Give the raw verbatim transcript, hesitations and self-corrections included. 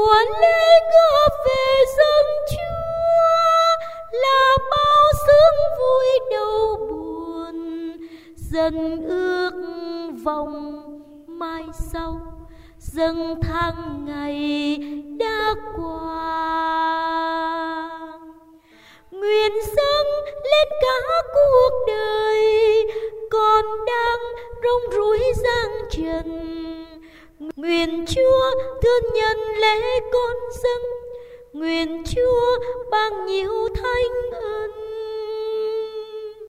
của lễ ngựa về dâng Chúa là bao sướng vui đau buồn, dần ước vọng mai sau dâng tháng ngày đã qua. Nguyện dâng lên cả cuộc đời còn đang rong ruổi giang trần. Nguyện Chúa thương nhận lễ con dâng, nguyện Chúa ban nhiều thánh ân.